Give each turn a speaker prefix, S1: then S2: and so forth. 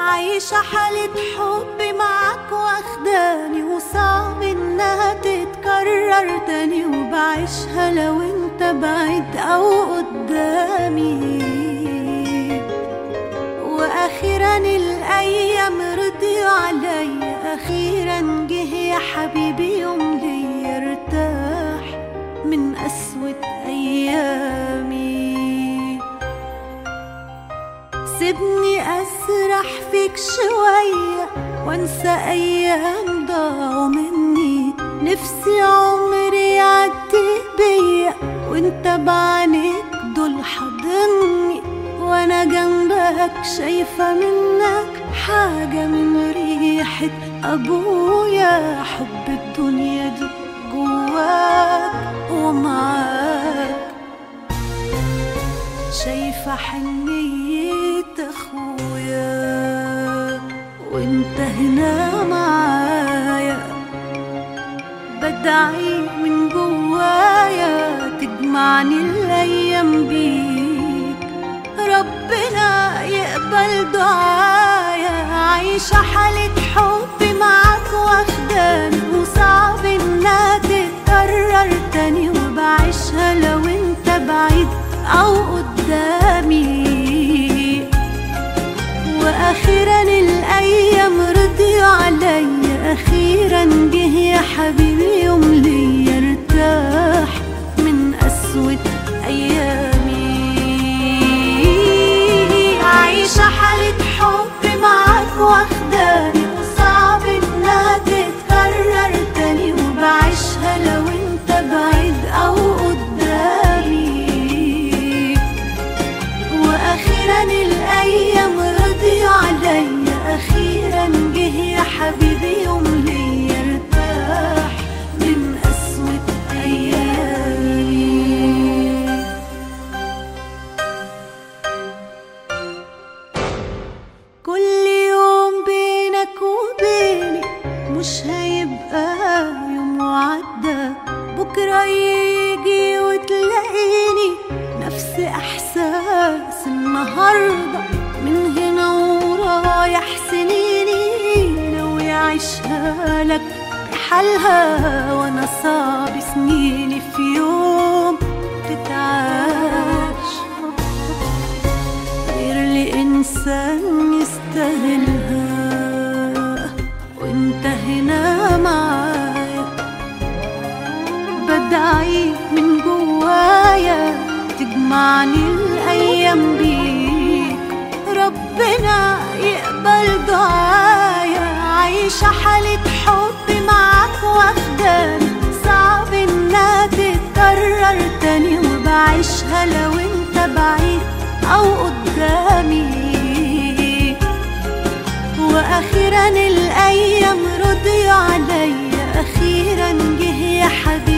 S1: عايشة حالة حب معاك واخداني، وصعب انها تتكرر تاني، وبعيشها لو انت بعيد او قدامي. واخيرا الايام رضيوا عليا، اخيرا جه يا حبيبي يوم ليا ارتاح من قسوة ايامي. سيبني أسرح فيك شوية وانسى أيام ضاعوا مني، نفسي عمري يعدي بيا وانت بعينيك دول حاضني، وانا جنبك شايفة منك حاجة من ريحة أبويا. حب الدنيا دي جواك ومعاك، شايفة حنية اخويا وانت هنا معايا، بدعي من جوايا تجمعني الايام بيك، ربنا يقبل دعايا. عايشة حالة حب معاك واخداني، وصعب انها تتكرر تاني، وبعيشها لو انت بعيد او قدامي. واخيرا الايام رضيوا عليا، اخيرا جه يا حبيبي يوم ليا ارتاح من قسوة ايامي. عايشة حالة حب معاك واخداني، وصعب انها تتكرر تاني، وبعيشها لو انت بعيد او قدامي. واخيرا الايام رضيوا عليا، اخيرا جه يا حبيبي يوم ليا ارتاح من قسوة ايامي. كل يوم بينك وبيني مش هيبقى يوم وعدى، بكرة يجي وتلاقيني نفس احساس النهاردة، من هنا ورايح سنيني ناوي اعيشها لك بحالها، وانا صعب سنيني في يوم تتعاش غير لإنسان يستاهلها، وانت هنا معايا بدعي من جوايا تجمعني الايام بيك، ربنا يقبل دعايا. عايشة حالة حب معاك واخداني، صعب انها تتكرر تاني، وبعيشها لو انت بعيد او قدامي. واخيرا الايام رضيوا عليا، اخيرا جه يا حبيبي